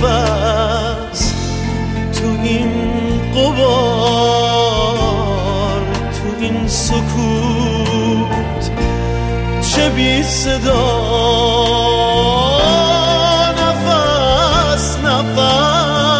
نفس تو این غبار، تو این سکوت چه بی صدا، نفس نفس.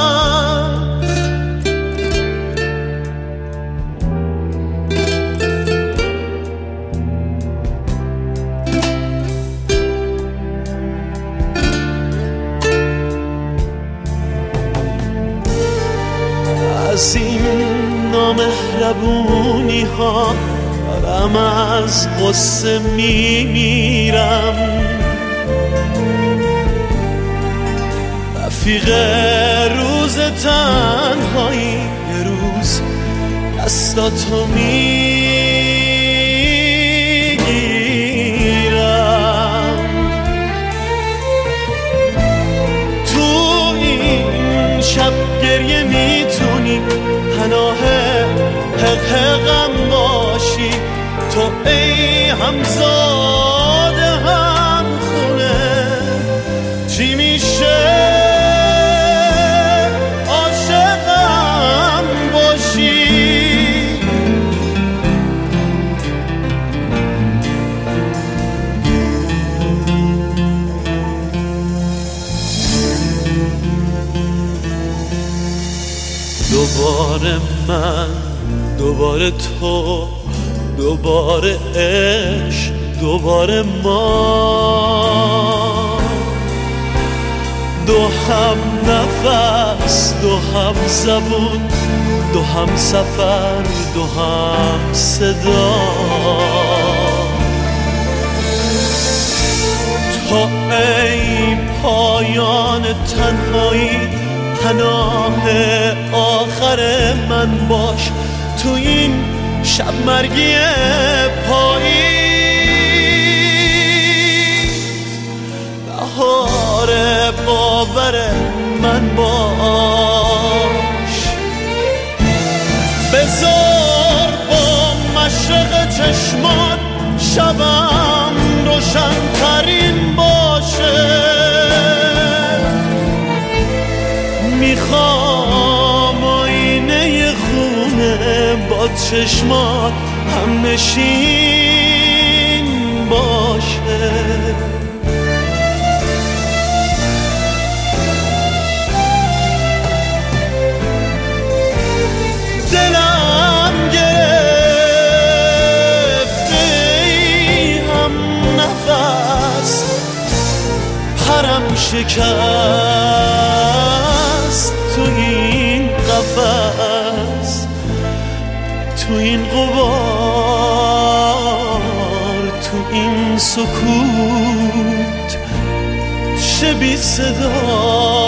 از این نامهربونی ها دارم از غصه میمیرم، رفیق روز تنهایی یه روز دستاتو میگیرم. تو این شب گریه میتونی پناه حقم باشی، تو ای همزاده هم خونه چی میشه عاشقم باشی. دوباره من، دوباره تو، دوباره عشق، دوباره ما، دو هم نفس، دو هم زبون، دو هم سفر، دو هم صدا. تو ای پایان تنهایی پناه آخر من باش، تو این شب مرگی پاییز بهار باور من باش. بذار با مشرق چشمات شبم روشن ترین باشه، میخوام آینه خونه با چشمات هم نشین باشه. دلم گرفته ای هم نفس، پرم شکست تو این قفس، تو این غبار، تو این سکوت چه بی صدا.